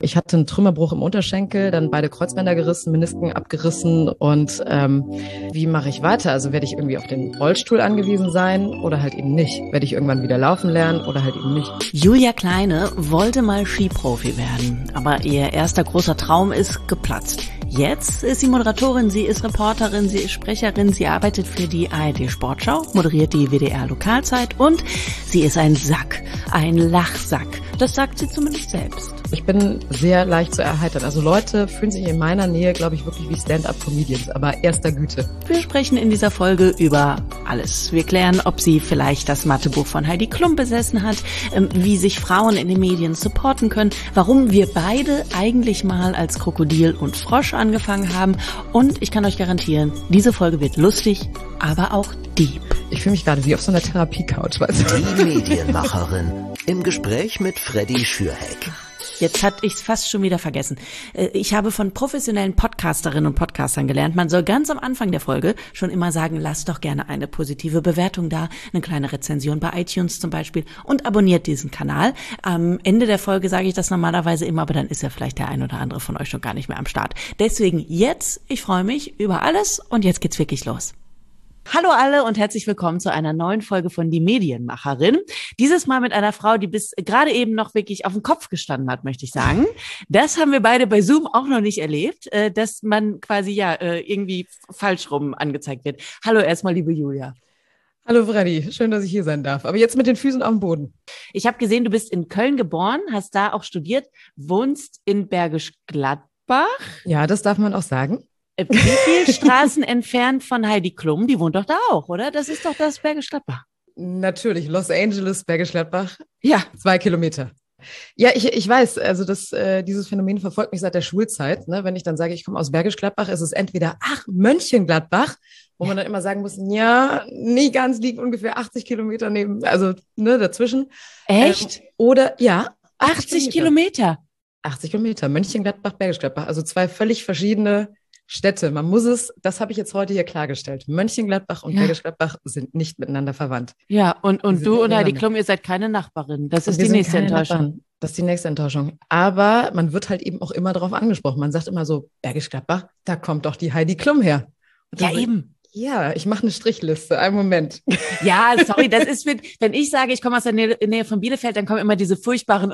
Ich hatte einen Trümmerbruch im Unterschenkel, dann beide Kreuzbänder gerissen, Menisken abgerissen und wie mache ich weiter? Also werde ich irgendwie auf den Rollstuhl angewiesen sein oder halt eben nicht? Werde ich irgendwann wieder laufen lernen oder halt eben nicht? Julia Kleine wollte mal Skiprofi werden, aber ihr erster großer Traum ist geplatzt. Jetzt ist sie Moderatorin, sie ist Reporterin, sie ist Sprecherin, sie arbeitet für die ARD Sportschau, moderiert die WDR Lokalzeit und sie ist ein Sack, ein Lachsack. Das sagt sie zumindest selbst. Ich bin sehr leicht zu erheitern. Also Leute fühlen sich in meiner Nähe, glaube ich, wirklich wie Stand-up-Comedians, aber erster Güte. Wir sprechen in dieser Folge über alles. Wir klären, ob sie vielleicht das Mathebuch von Heidi Klum besessen hat, wie sich Frauen in den Medien supporten können, warum wir beide eigentlich mal als Krokodil und Frosch angefangen haben. Und ich kann euch garantieren, diese Folge wird lustig, aber auch deep. Ich fühle mich gerade wie auf so einer Therapie-Couch, weißt du? Die Medienmacherin im Gespräch mit Freddy Schürheck. Jetzt hatte ich es fast schon wieder vergessen. Ich habe von professionellen Podcasterinnen und Podcastern gelernt, man soll ganz am Anfang der Folge schon immer sagen, lasst doch gerne eine positive Bewertung da, eine kleine Rezension bei iTunes zum Beispiel und abonniert diesen Kanal. Am Ende der Folge sage ich das normalerweise immer, aber dann ist ja vielleicht der ein oder andere von euch schon gar nicht mehr am Start. Deswegen jetzt, ich freue mich über alles und jetzt geht's wirklich los. Hallo alle und herzlich willkommen zu einer neuen Folge von Die Medienmacherin. Dieses Mal mit einer Frau, die bis gerade eben noch wirklich auf dem Kopf gestanden hat, möchte ich sagen. Das haben wir beide bei Zoom auch noch nicht erlebt, dass man quasi irgendwie falsch rum angezeigt wird. Hallo erstmal, liebe Julia. Hallo Freddy, schön, dass ich hier sein darf. Aber jetzt mit den Füßen auf dem Boden. Ich habe gesehen, du bist in Köln geboren, hast da auch studiert, wohnst in Bergisch Gladbach. Ja, das darf man auch sagen. Wie viele Straßen entfernt von Heidi Klum? Die wohnt doch da auch, oder? Das ist doch das Bergisch Gladbach. Natürlich, Los Angeles, Bergisch Gladbach. Ja. 2 Kilometer. Ja, ich weiß, also dieses Phänomen verfolgt mich seit der Schulzeit. Ne? Wenn ich dann sage, ich komme aus Bergisch Gladbach, ist es entweder, Mönchengladbach, wo man dann immer sagen muss, ja, nie ganz, liegt ungefähr 80 Kilometer dazwischen. Echt? Oder, ja. 80 Kilometer? 80 Kilometer, Mönchengladbach, Bergisch Gladbach. Also 2 völlig verschiedene Städte. Das habe ich jetzt heute hier klargestellt. Mönchengladbach und Bergisch Gladbach sind nicht miteinander verwandt. Ja, und du und Heidi Klum, ihr seid keine Nachbarin. Das ist die nächste Enttäuschung. Das ist die nächste Enttäuschung. Aber man wird halt eben auch immer darauf angesprochen. Man sagt immer so, Bergisch Gladbach, da kommt doch die Heidi Klum her. Ja, eben. Ja, ich mache eine Strichliste. Einen Moment. Ja, sorry, das ist wenn ich sage, ich komme aus der Nähe von Bielefeld, dann kommen immer diese furchtbaren,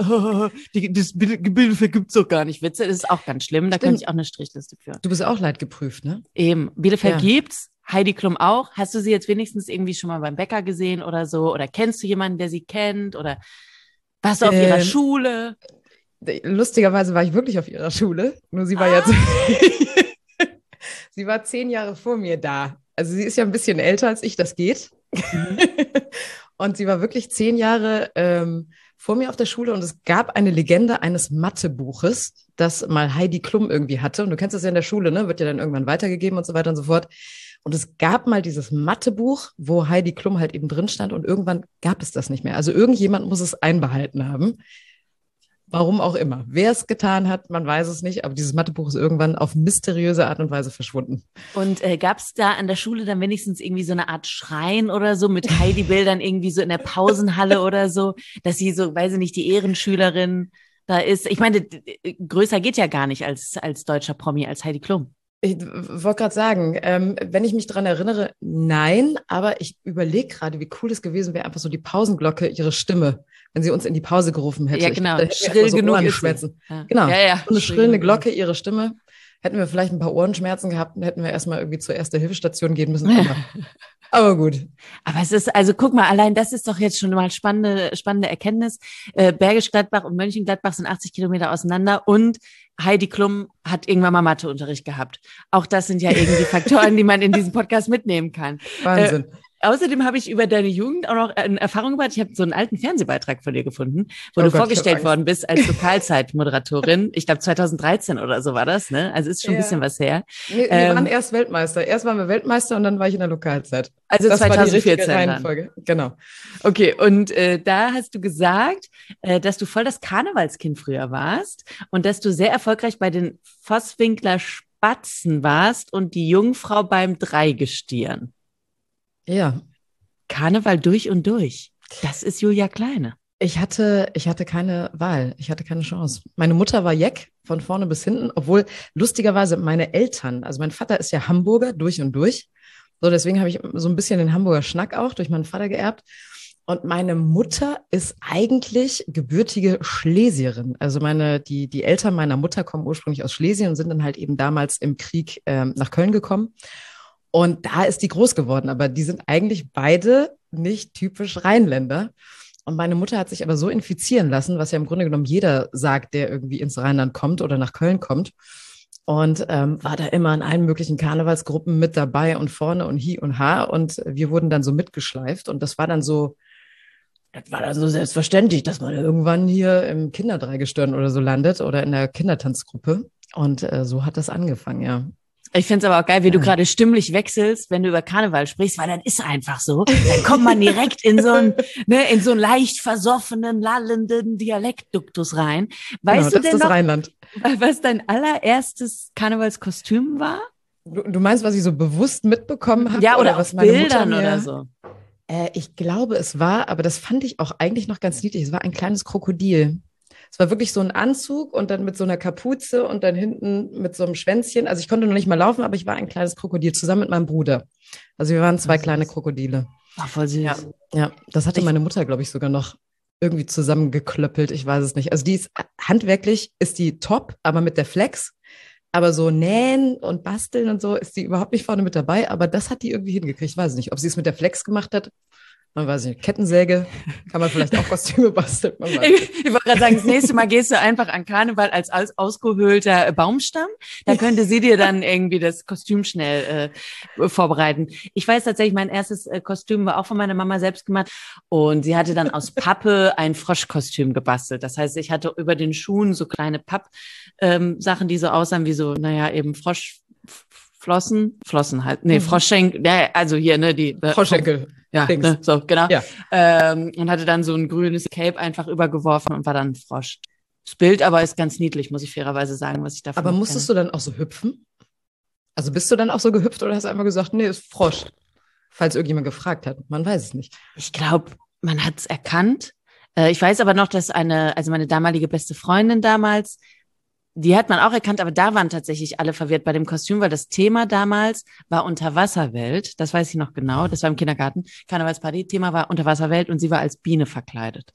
das Bielefeld gibt's doch gar nicht Witze. Das ist auch ganz schlimm. Da könnte ich auch eine Strichliste führen. Du bist auch leidgeprüft, ne? Eben. Bielefeld gibt's. Heidi Klum auch. Hast du sie jetzt wenigstens irgendwie schon mal beim Bäcker gesehen oder so? Oder kennst du jemanden, der sie kennt? Oder warst du auf ihrer Schule? Lustigerweise war ich wirklich auf ihrer Schule. Nur sie war sie war 10 Jahre vor mir da. Also sie ist ja ein bisschen älter als ich, das geht. Mhm. Und sie war wirklich 10 Jahre vor mir auf der Schule und es gab eine Legende eines Mathebuches, das mal Heidi Klum irgendwie hatte. Und du kennst das ja in der Schule, ne? Wird ja dann irgendwann weitergegeben und so weiter und so fort. Und es gab mal dieses Mathebuch, wo Heidi Klum halt eben drin stand und irgendwann gab es das nicht mehr. Also irgendjemand muss es einbehalten haben. Warum auch immer. Wer es getan hat, man weiß es nicht, aber dieses Mathebuch ist irgendwann auf mysteriöse Art und Weise verschwunden. Und gab es da an der Schule dann wenigstens irgendwie so eine Art Schrein oder so mit Heidi-Bildern irgendwie so in der Pausenhalle oder so, dass sie so, weiß ich nicht, die Ehrenschülerin da ist? Ich meine, größer geht ja gar nicht als deutscher Promi, als Heidi Klum. Ich wollte gerade sagen, wenn ich mich dran erinnere, nein, aber ich überlege gerade, wie cool es gewesen wäre, einfach so die Pausenglocke, ihre Stimme, wenn sie uns in die Pause gerufen hätte. Ja, genau. Schrill so genug ist sie. Ja. Genau. Ja. So eine schrillende Glocke, ihre Stimme. Hätten wir vielleicht ein paar Ohrenschmerzen gehabt, hätten wir erstmal irgendwie zur Erste-Hilfe-Station gehen müssen. Aber gut. Aber es ist, also guck mal, allein das ist doch jetzt schon mal spannende Erkenntnis. Bergisch Gladbach und Mönchengladbach sind 80 Kilometer auseinander und Heidi Klum hat irgendwann mal Matheunterricht gehabt. Auch das sind ja irgendwie Faktoren, die man in diesem Podcast mitnehmen kann. Wahnsinn. Außerdem habe ich über deine Jugend auch noch eine Erfahrung gemacht. Ich habe so einen alten Fernsehbeitrag von dir gefunden, wo du vorgestellt worden bist als Lokalzeitmoderatorin. Ich glaube 2013 oder so war das, ne? Also ist schon ein bisschen was her. Wir waren erst Weltmeister. Erst waren wir Weltmeister und dann war ich in der Lokalzeit. Also das 2014 war die richtige Reihenfolge. Genau. Okay, und da hast du gesagt, dass du voll das Karnevalskind früher warst und dass du sehr erfolgreich bei den Vosswinkler Spatzen warst und die Jungfrau beim Dreigestirn. Ja. Karneval durch und durch. Das ist Julia Kleine. Ich hatte keine Wahl. Ich hatte keine Chance. Meine Mutter war Jeck von vorne bis hinten, obwohl lustigerweise meine Eltern, also mein Vater ist ja Hamburger durch und durch. So, deswegen habe ich so ein bisschen den Hamburger Schnack auch durch meinen Vater geerbt. Und meine Mutter ist eigentlich gebürtige Schlesierin. Also die Eltern meiner Mutter kommen ursprünglich aus Schlesien und sind dann halt eben damals im Krieg nach Köln gekommen. Und da ist die groß geworden. Aber die sind eigentlich beide nicht typisch Rheinländer. Und meine Mutter hat sich aber so infizieren lassen, was ja im Grunde genommen jeder sagt, der irgendwie ins Rheinland kommt oder nach Köln kommt. Und war da immer in allen möglichen Karnevalsgruppen mit dabei und vorne und hi und ha. Und wir wurden dann so mitgeschleift. Und das war dann so selbstverständlich, dass man irgendwann hier im Kinderdreigestirn oder so landet oder in der Kindertanzgruppe. Und so hat das angefangen, ja. Ich finde es aber auch geil, wie du gerade stimmlich wechselst, wenn du über Karneval sprichst, weil dann ist einfach so. Dann kommt man direkt in so einen leicht versoffenen, lallenden Dialektduktus rein. Weißt du das denn ist das noch, Rheinland. was dein allererstes Karnevalskostüm war? Du meinst, was ich so bewusst mitbekommen habe? Ja, oder was auf meine Bildern Mutter mir, oder so. Ich glaube, es war, aber das fand ich auch eigentlich noch ganz niedlich. Es war ein kleines Krokodil. Es war wirklich so ein Anzug und dann mit so einer Kapuze und dann hinten mit so einem Schwänzchen. Also ich konnte noch nicht mal laufen, aber ich war ein kleines Krokodil zusammen mit meinem Bruder. Also wir waren zwei kleine Krokodile. Ach, voll süß. Ja, das hatte meine Mutter, glaube ich, sogar noch irgendwie zusammengeklöppelt. Ich weiß es nicht. Also die ist handwerklich, ist die top, aber mit der Flex. Aber so nähen und basteln und so ist die überhaupt nicht vorne mit dabei. Aber das hat die irgendwie hingekriegt. Ich weiß nicht, ob sie es mit der Flex gemacht hat. Man weiß nicht, Kettensäge, kann man vielleicht auch Kostüme basteln. Ich wollte gerade sagen, das nächste Mal gehst du einfach an Karneval als ausgehöhlter Baumstamm. Da könnte sie dir dann irgendwie das Kostüm schnell vorbereiten. Ich weiß tatsächlich, mein erstes Kostüm war auch von meiner Mama selbst gemacht. Und sie hatte dann aus Pappe ein Froschkostüm gebastelt. Das heißt, ich hatte über den Schuhen so kleine Papp-Sachen, die so aussahen wie so, eben Flossen halt, Froschschenkel, ja, also hier, die Froschschenkel. Ja, so, genau. Ja. Und hatte dann so ein grünes Cape einfach übergeworfen und war dann ein Frosch. Das Bild aber ist ganz niedlich, muss ich fairerweise sagen, was ich davon Aber musstest du dann auch so hüpfen? Also bist du dann auch so gehüpft oder hast du einfach gesagt, nee, ist Frosch? Falls irgendjemand gefragt hat. Man weiß es nicht. Ich glaube, man hat es erkannt. Ich weiß aber noch, dass meine damalige beste Freundin damals, die hat man auch erkannt, aber da waren tatsächlich alle verwirrt bei dem Kostüm, weil das Thema damals war Unterwasserwelt. Das weiß ich noch genau. Das war im Kindergarten. Karnevalsparty. Thema war Unterwasserwelt und sie war als Biene verkleidet.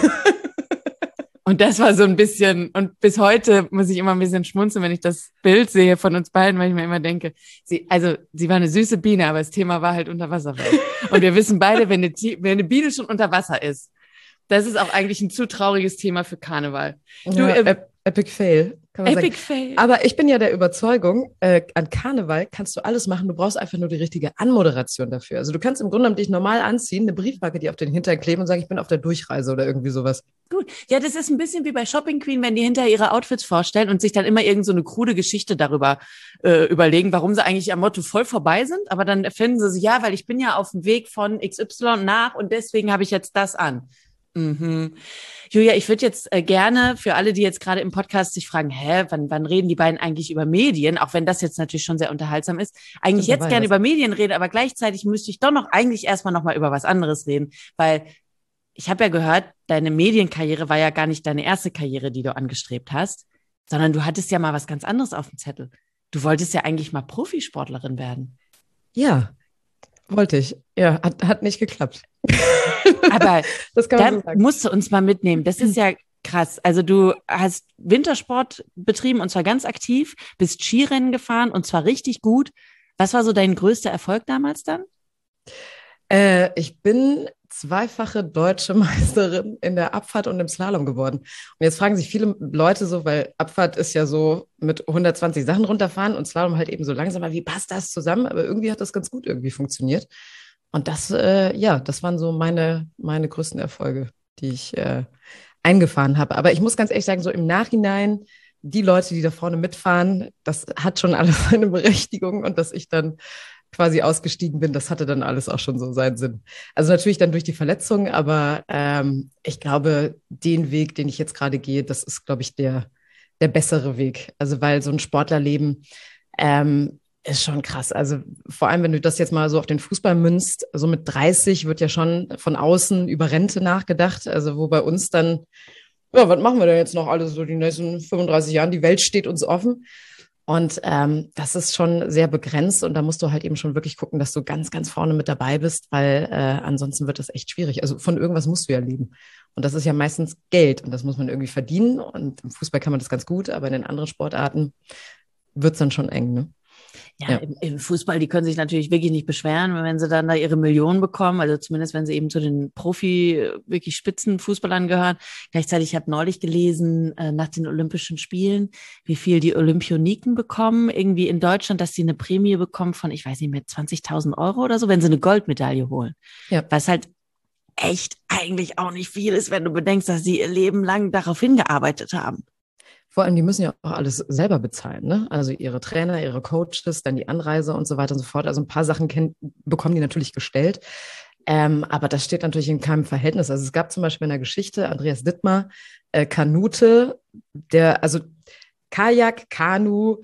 Und das war so ein bisschen, und bis heute muss ich immer ein bisschen schmunzeln, wenn ich das Bild sehe von uns beiden, weil ich mir immer denke, sie war eine süße Biene, aber das Thema war halt Unterwasserwelt. Und wir wissen beide, wenn eine Biene schon unter Wasser ist, das ist auch eigentlich ein zu trauriges Thema für Karneval. Epic Fail. Kann man Epic sagen. Fail. Aber ich bin ja der Überzeugung, an Karneval kannst du alles machen. Du brauchst einfach nur die richtige Anmoderation dafür. Also du kannst im Grunde genommen dich normal anziehen, eine Briefmarke dir auf den Hintern kleben und sagen, ich bin auf der Durchreise oder irgendwie sowas. Gut. Ja, das ist ein bisschen wie bei Shopping Queen, wenn die hinterher ihre Outfits vorstellen und sich dann immer irgend so eine krude Geschichte darüber überlegen, warum sie eigentlich am Motto voll vorbei sind. Aber dann erfinden sie sich, ja, weil ich bin ja auf dem Weg von XY nach und deswegen habe ich jetzt das an. Mhm. Julia, ich würde jetzt gerne für alle, die jetzt gerade im Podcast sich fragen, wann reden die beiden eigentlich über Medien, auch wenn das jetzt natürlich schon sehr unterhaltsam ist, eigentlich jetzt gerne über Medien reden, aber gleichzeitig müsste ich doch noch eigentlich erstmal noch mal über was anderes reden, weil ich habe ja gehört, deine Medienkarriere war ja gar nicht deine erste Karriere, die du angestrebt hast, sondern du hattest ja mal was ganz anderes auf dem Zettel. Du wolltest ja eigentlich mal Profisportlerin werden. Ja, wollte ich. Ja, hat nicht geklappt. Aber das kann man so sagen. Musst du uns mal mitnehmen. Das ist ja krass. Also du hast Wintersport betrieben und zwar ganz aktiv, bist Skirennen gefahren und zwar richtig gut. Was war so dein größter Erfolg damals dann? Ich bin zweifache deutsche Meisterin in der Abfahrt und im Slalom geworden. Und jetzt fragen sich viele Leute so, weil Abfahrt ist ja so mit 120 Sachen runterfahren und Slalom halt eben so langsamer. Wie passt das zusammen? Aber irgendwie hat das ganz gut irgendwie funktioniert. Und das waren so meine größten Erfolge, die ich eingefahren habe. Aber ich muss ganz ehrlich sagen, so im Nachhinein, die Leute, die da vorne mitfahren, das hat schon alles seine Berechtigung. Und dass ich dann quasi ausgestiegen bin, das hatte dann alles auch schon so seinen Sinn. Also natürlich dann durch die Verletzung, aber ich glaube, den Weg, den ich jetzt gerade gehe, das ist, glaube ich, der bessere Weg. Also weil so ein Sportlerleben, Ist schon krass. Also vor allem, wenn du das jetzt mal so auf den Fußball münzt, so mit 30 wird ja schon von außen über Rente nachgedacht. Also wo bei uns dann, ja, was machen wir denn jetzt noch alles so die nächsten 35 Jahren? Die Welt steht uns offen. Und das ist schon sehr begrenzt und da musst du halt eben schon wirklich gucken, dass du ganz, ganz vorne mit dabei bist, weil ansonsten wird das echt schwierig. Also von irgendwas musst du ja leben. Und das ist ja meistens Geld und das muss man irgendwie verdienen. Und im Fußball kann man das ganz gut, aber in den anderen Sportarten wird es dann schon eng, ne? Ja, im Fußball, die können sich natürlich wirklich nicht beschweren, wenn sie dann da ihre Millionen bekommen, also zumindest wenn sie eben zu den wirklich Spitzenfußballern gehören. Gleichzeitig, ich habe neulich gelesen, nach den Olympischen Spielen, wie viel die Olympioniken bekommen, irgendwie in Deutschland, dass sie eine Prämie bekommen von, ich weiß nicht mehr, 20.000 Euro oder so, wenn sie eine Goldmedaille holen. Ja. Was halt echt eigentlich auch nicht viel ist, wenn du bedenkst, dass sie ihr Leben lang darauf hingearbeitet haben. Vor allem, die müssen ja auch alles selber bezahlen, ne? Also ihre Trainer, ihre Coaches, dann die Anreise und so weiter und so fort. Also ein paar Sachen bekommen die natürlich gestellt. Aber das steht natürlich in keinem Verhältnis. Also es gab zum Beispiel in der Geschichte Andreas Dittmar, Kanute, also Kajak, Kanu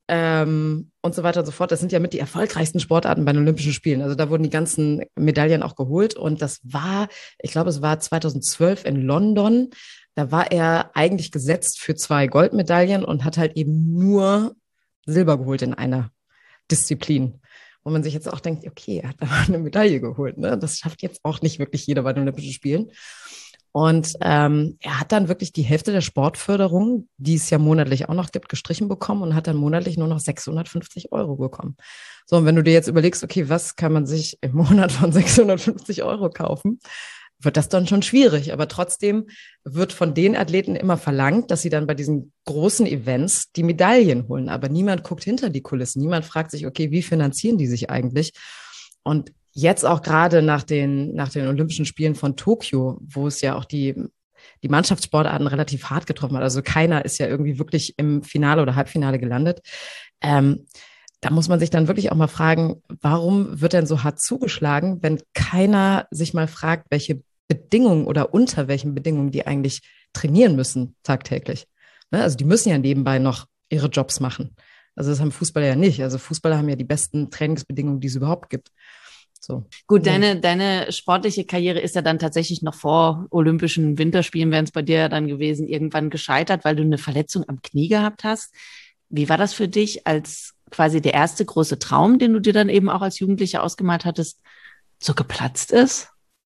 und so weiter und so fort. Das sind ja mit die erfolgreichsten Sportarten bei den Olympischen Spielen. Also da wurden die ganzen Medaillen auch geholt. Und das war, ich glaube, es war 2012 in London. Da war er eigentlich gesetzt für 2 Goldmedaillen und hat halt eben nur Silber geholt in einer Disziplin. Wo man sich jetzt auch denkt, okay, er hat aber eine Medaille geholt. Ne? Das schafft jetzt auch nicht wirklich jeder bei den Olympischen Spielen. Und er hat dann wirklich die Hälfte der Sportförderung, die es ja monatlich auch noch gibt, gestrichen bekommen und hat dann monatlich nur noch 650 Euro bekommen. So, und wenn du dir jetzt überlegst, okay, was kann man sich im Monat von 650 Euro kaufen, wird das dann schon schwierig. Aber trotzdem wird von den Athleten immer verlangt, dass sie dann bei diesen großen Events die Medaillen holen. Aber niemand guckt hinter die Kulissen. Niemand fragt sich, okay, wie finanzieren die sich eigentlich? Und jetzt auch gerade nach den Olympischen Spielen von Tokio, wo es ja auch die Mannschaftssportarten relativ hart getroffen hat. Also keiner ist ja irgendwie wirklich im Finale oder Halbfinale gelandet. Da muss man sich dann wirklich auch mal fragen, warum wird denn so hart zugeschlagen, wenn keiner sich mal fragt, welche Bedingungen oder unter welchen Bedingungen die eigentlich trainieren müssen tagtäglich. Ne? Also die müssen ja nebenbei noch ihre Jobs machen. Also das haben Fußballer ja nicht. Also Fußballer haben ja die besten Trainingsbedingungen, die es überhaupt gibt. So. Gut, deine sportliche Karriere ist ja dann tatsächlich noch vor Olympischen Winterspielen, wären es bei dir ja dann gewesen, irgendwann gescheitert, weil du eine Verletzung am Knie gehabt hast. Wie war das für dich, als quasi der erste große Traum, den du dir dann eben auch als Jugendlicher ausgemalt hattest, so geplatzt ist?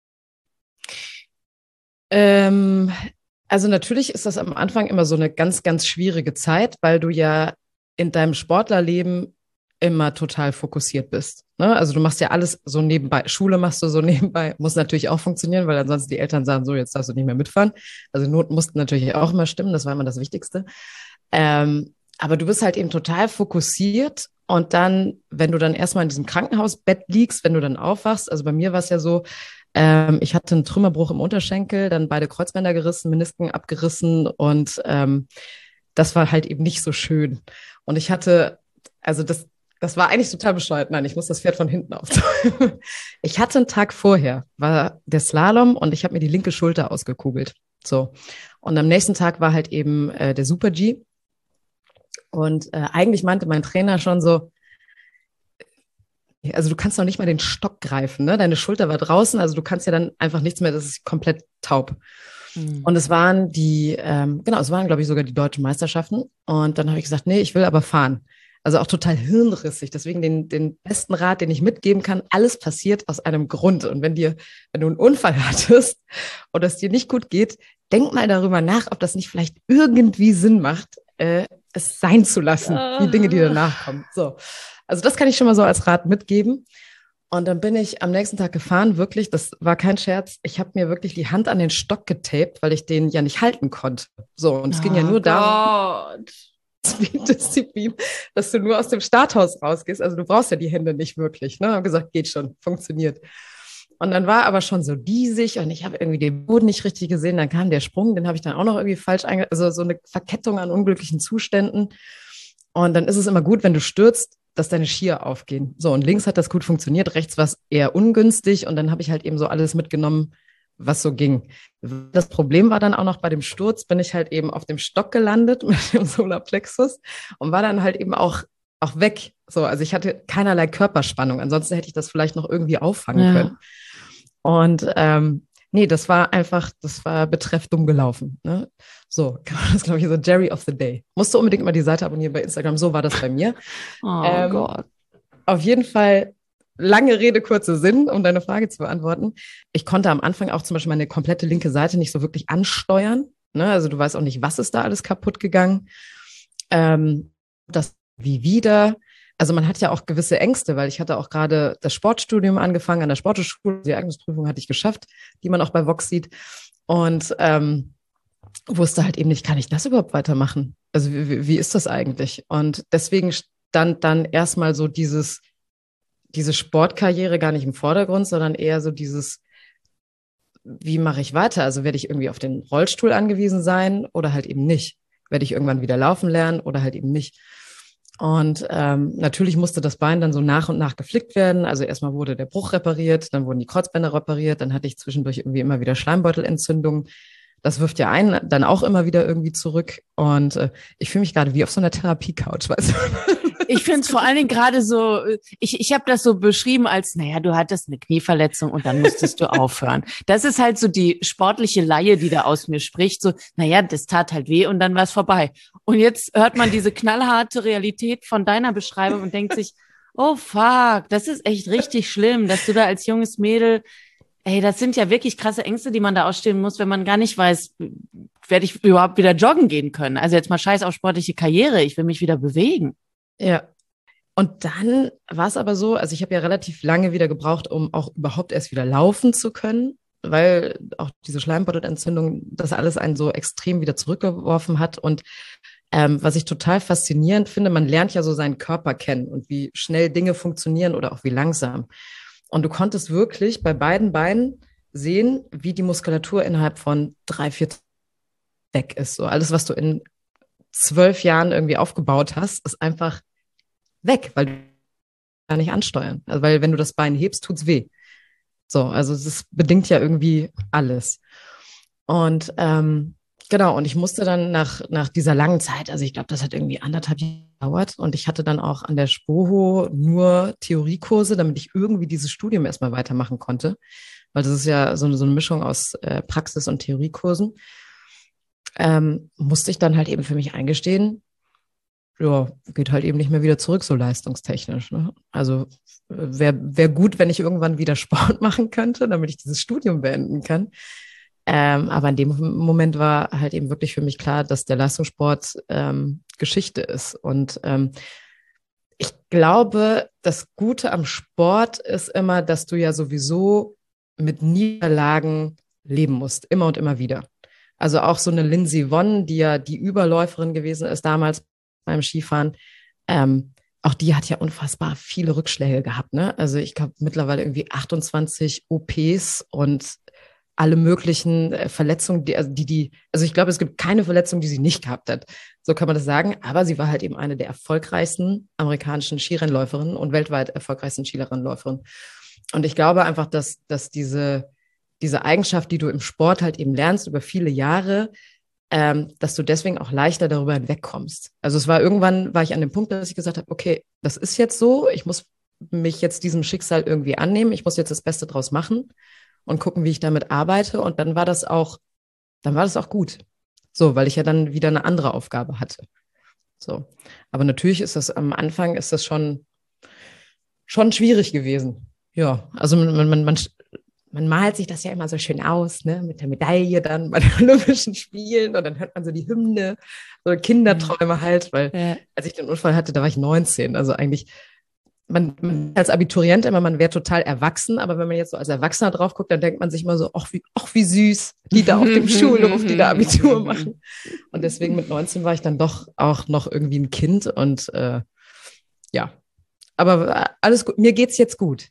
Also natürlich ist das am Anfang immer so eine ganz, ganz schwierige Zeit, weil du ja in deinem Sportlerleben immer total fokussiert bist. Ne? Also du machst ja alles so nebenbei. Schule machst du so nebenbei, muss natürlich auch funktionieren, weil ansonsten die Eltern sagen, so, jetzt darfst du nicht mehr mitfahren. Also Noten mussten natürlich auch immer stimmen, das war immer das Wichtigste. Aber du bist halt eben total fokussiert und dann, wenn du dann erstmal in diesem Krankenhausbett liegst, wenn du dann aufwachst, also bei mir war es ja so, ich hatte einen Trümmerbruch im Unterschenkel, dann beide Kreuzbänder gerissen, Menisken abgerissen und das war halt eben nicht so schön. Und ich hatte, also das war eigentlich total bescheuert. Nein, ich muss das Pferd von hinten aufzäumen. Ich hatte einen Tag vorher, war der Slalom und ich habe mir die linke Schulter ausgekugelt. So. Und am nächsten Tag war halt eben der Super-G. Und eigentlich meinte mein Trainer schon so, also du kannst noch nicht mal den Stock greifen, ne? Deine Schulter war draußen, also du kannst ja dann einfach nichts mehr, das ist komplett taub. Und es waren glaube ich, sogar die deutschen Meisterschaften. Und dann habe ich gesagt, nee, ich will aber fahren. Also auch total hirnrissig. Deswegen den besten Rat, den ich mitgeben kann, alles passiert aus einem Grund. Und wenn du einen Unfall hattest oder es dir nicht gut geht, denk mal darüber nach, ob das nicht vielleicht irgendwie Sinn macht, es sein zu lassen, die Dinge, die danach kommen. So. Also das kann ich schon mal so als Rat mitgeben. Und dann bin ich am nächsten Tag gefahren, wirklich, das war kein Scherz, ich habe mir wirklich die Hand an den Stock getaped, weil ich den ja nicht halten konnte. So, und es ging ja nur darum, Disziplin, dass du nur aus dem Starthaus rausgehst. Also du brauchst ja die Hände nicht wirklich. Ne? Haben gesagt, geht schon, funktioniert. Und dann war aber schon so diesig und ich habe irgendwie den Boden nicht richtig gesehen. Dann kam der Sprung, den habe ich dann auch noch irgendwie falsch also so eine Verkettung an unglücklichen Zuständen. Und dann ist es immer gut, wenn du stürzt, dass deine Skier aufgehen. So, und links hat das gut funktioniert, rechts war es eher ungünstig und dann habe ich halt eben so alles mitgenommen, was so ging. Das Problem war dann auch noch bei dem Sturz, bin ich halt eben auf dem Stock gelandet mit dem Solarplexus und war dann halt eben auch weg. So, also ich hatte keinerlei Körperspannung. Ansonsten hätte ich das vielleicht noch irgendwie auffangen können. Und nee, das war betreff dumm gelaufen. Ne? So, das ist, glaube ich, so Jerry of the Day. Musst du unbedingt mal die Seite abonnieren bei Instagram. So war das bei mir. Oh Gott. Auf jeden Fall, lange Rede, kurzer Sinn, um deine Frage zu beantworten. Ich konnte am Anfang auch zum Beispiel meine komplette linke Seite nicht so wirklich ansteuern. Ne? Also du weißt auch nicht, was ist da alles kaputt gegangen. Das wie wieder. Also man hat ja auch gewisse Ängste, weil ich hatte auch gerade das Sportstudium angefangen an der Sporthochschule. Die Eignungsprüfung hatte ich geschafft, die man auch bei Vox sieht. Und wusste halt eben nicht, kann ich das überhaupt weitermachen? Also wie ist das eigentlich? Und deswegen stand dann erstmal so diese Sportkarriere gar nicht im Vordergrund, sondern eher so wie mache ich weiter? Also werde ich irgendwie auf den Rollstuhl angewiesen sein oder halt eben nicht? Werde ich irgendwann wieder laufen lernen oder halt eben nicht? Und natürlich musste das Bein dann so nach und nach geflickt werden. Also erstmal wurde der Bruch repariert, dann wurden die Kreuzbänder repariert, dann hatte ich zwischendurch irgendwie immer wieder Schleimbeutelentzündungen. Das wirft ja einen dann auch immer wieder irgendwie zurück. Und ich fühle mich gerade wie auf so einer Therapie-Couch, weißt du? Ich finde es vor allen Dingen gerade so, ich habe das so beschrieben als, naja, du hattest eine Knieverletzung und dann musstest du aufhören. Das ist halt so die sportliche Laie, die da aus mir spricht, so, naja, das tat halt weh und dann war es vorbei. Und jetzt hört man diese knallharte Realität von deiner Beschreibung und denkt sich, oh fuck, das ist echt richtig schlimm, dass du da als junges Mädel, ey, das sind ja wirklich krasse Ängste, die man da ausstehen muss, wenn man gar nicht weiß, werde ich überhaupt wieder joggen gehen können. Also jetzt mal scheiß auf sportliche Karriere, ich will mich wieder bewegen. Ja. Und dann war es aber so, also ich habe ja relativ lange wieder gebraucht, um auch überhaupt erst wieder laufen zu können, weil auch diese Schleimbeutelentzündung das alles einen so extrem wieder zurückgeworfen hat. Und was ich total faszinierend finde, man lernt ja so seinen Körper kennen und wie schnell Dinge funktionieren oder auch wie langsam. Und du konntest wirklich bei beiden Beinen sehen, wie die Muskulatur innerhalb von 3-4 weg ist. So alles, was du in 12 Jahren irgendwie aufgebaut hast, ist einfach weg, weil du gar nicht ansteuern. Also, weil wenn du das Bein hebst, tut's weh. So, also es bedingt ja irgendwie alles. Und genau, und ich musste dann nach dieser langen Zeit, also ich glaube, das hat irgendwie 1,5 Jahre gedauert und ich hatte dann auch an der Spoho nur Theoriekurse, damit ich irgendwie dieses Studium erstmal weitermachen konnte, weil das ist ja so eine Mischung aus Praxis- und Theoriekursen. Musste ich dann halt eben für mich eingestehen, ja, geht halt eben nicht mehr wieder zurück, so leistungstechnisch. Ne? Also wär gut, wenn ich irgendwann wieder Sport machen könnte, damit ich dieses Studium beenden kann. Aber in dem Moment war halt eben wirklich für mich klar, dass der Leistungssport Geschichte ist. Und ich glaube, das Gute am Sport ist immer, dass du ja sowieso mit Niederlagen leben musst, immer und immer wieder. Also auch so eine Lindsey Vonn, die ja die Überläuferin gewesen ist damals beim Skifahren, auch die hat ja unfassbar viele Rückschläge gehabt. Ne? Also ich glaube mittlerweile irgendwie 28 OPs und alle möglichen Verletzungen, also ich glaube, es gibt keine Verletzung, die sie nicht gehabt hat. So kann man das sagen. Aber sie war halt eben eine der erfolgreichsten amerikanischen Skirennläuferinnen und weltweit erfolgreichsten Skirennläuferinnen. Und ich glaube einfach, dass diese Eigenschaft, die du im Sport halt eben lernst über viele Jahre, dass du deswegen auch leichter darüber hinwegkommst. Also irgendwann war ich an dem Punkt, dass ich gesagt habe, okay, das ist jetzt so, ich muss mich jetzt diesem Schicksal irgendwie annehmen, ich muss jetzt das Beste draus machen und gucken, wie ich damit arbeite. Und dann war das auch gut. So, weil ich ja dann wieder eine andere Aufgabe hatte. So. Aber natürlich ist das am Anfang schon schwierig gewesen. Ja, also man malt sich das ja immer so schön aus, ne, mit der Medaille dann bei den Olympischen Spielen und dann hört man so die Hymne, so Kinderträume halt, weil als ich den Unfall hatte, da war ich 19, also eigentlich man als Abiturient immer, man wäre total erwachsen, aber wenn man jetzt so als Erwachsener drauf guckt, dann denkt man sich mal so, ach wie süß, die da auf dem Schulhof, die da Abitur machen. Und deswegen mit 19 war ich dann doch auch noch irgendwie ein Kind und ja, aber alles gut, mir geht's jetzt gut.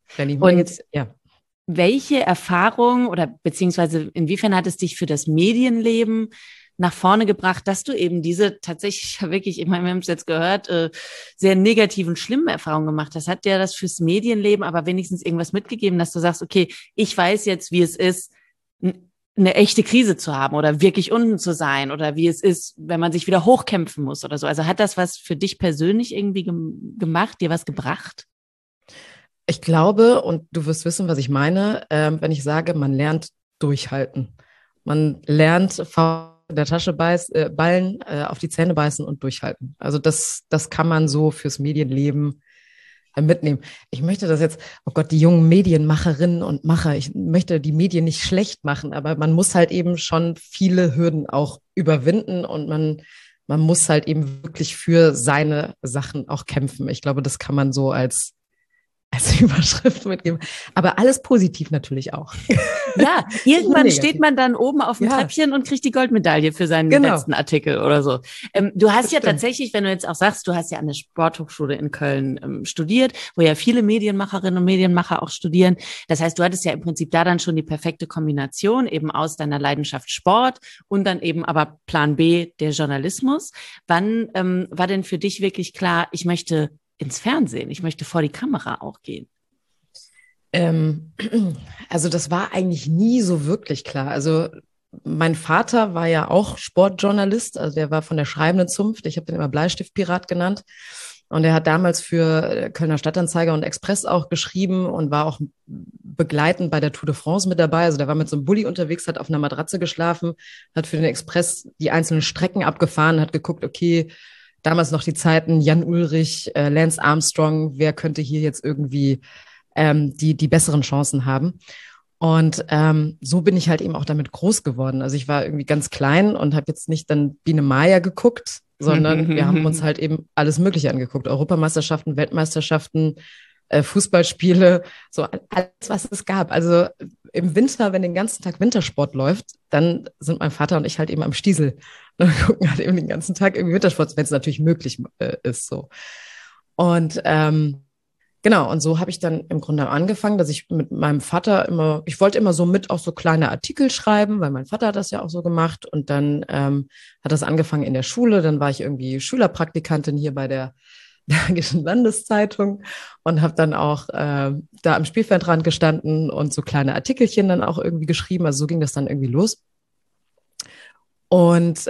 Welche Erfahrung oder beziehungsweise inwiefern hat es dich für das Medienleben nach vorne gebracht, dass du eben diese tatsächlich wirklich, ich meine, wir haben es jetzt gehört, sehr negativen, schlimmen Erfahrungen gemacht hast? Hat dir das fürs Medienleben aber wenigstens irgendwas mitgegeben, dass du sagst, okay, ich weiß jetzt, wie es ist, eine echte Krise zu haben oder wirklich unten zu sein oder wie es ist, wenn man sich wieder hochkämpfen muss oder so. Also hat das was für dich persönlich irgendwie gemacht, dir was gebracht? Ich glaube, und du wirst wissen, was ich meine, wenn ich sage, man lernt durchhalten. Man lernt Faust in der Tasche ballen, auf die Zähne beißen und durchhalten. Also das kann man so fürs Medienleben mitnehmen. Ich möchte das jetzt, oh Gott, die jungen Medienmacherinnen und Macher, ich möchte die Medien nicht schlecht machen, aber man muss halt eben schon viele Hürden auch überwinden und man muss halt eben wirklich für seine Sachen auch kämpfen. Ich glaube, das kann man so als Überschrift mitgeben. Aber alles positiv natürlich auch. Ja, irgendwann steht man dann oben auf dem Treppchen und kriegt die Goldmedaille für seinen letzten Artikel oder so. Du hast ja tatsächlich, wenn du jetzt auch sagst, du hast ja an der Sporthochschule in Köln studiert, wo ja viele Medienmacherinnen und Medienmacher auch studieren. Das heißt, du hattest ja im Prinzip da dann schon die perfekte Kombination eben aus deiner Leidenschaft Sport und dann eben aber Plan B, der Journalismus. Wann war denn für dich wirklich klar, ich möchte ins Fernsehen, ich möchte vor die Kamera auch gehen? Also das war eigentlich nie so wirklich klar. Also mein Vater war ja auch Sportjournalist, also der war von der schreibenden Zunft. Ich habe den immer Bleistiftpirat genannt. Und er hat damals für Kölner Stadtanzeiger und Express auch geschrieben und war auch begleitend bei der Tour de France mit dabei. Also der war mit so einem Bulli unterwegs, hat auf einer Matratze geschlafen, hat für den Express die einzelnen Strecken abgefahren, hat geguckt, okay, damals noch die Zeiten, Jan Ullrich, Lance Armstrong, wer könnte hier jetzt irgendwie die besseren Chancen haben. Und so bin ich halt eben auch damit groß geworden. Also ich war irgendwie ganz klein und habe jetzt nicht dann Biene Maya geguckt, sondern wir haben uns halt eben alles Mögliche angeguckt. Europameisterschaften, Weltmeisterschaften, Fußballspiele, so alles, was es gab. Also im Winter, wenn den ganzen Tag Wintersport läuft, dann sind mein Vater und ich halt eben am Stiesel und gucken halt eben den ganzen Tag irgendwie Wintersport, wenn es natürlich möglich ist. So. Und genau, und so habe ich dann im Grunde angefangen, dass ich mit meinem Vater ich wollte immer so mit auch so kleine Artikel schreiben, weil mein Vater hat das ja auch so gemacht. Und dann hat das angefangen in der Schule. Dann war ich irgendwie Schülerpraktikantin hier bei der Bergischen Landeszeitung und habe dann auch da am Spielfeldrand gestanden und so kleine Artikelchen dann auch irgendwie geschrieben. Also so ging das dann irgendwie los. Und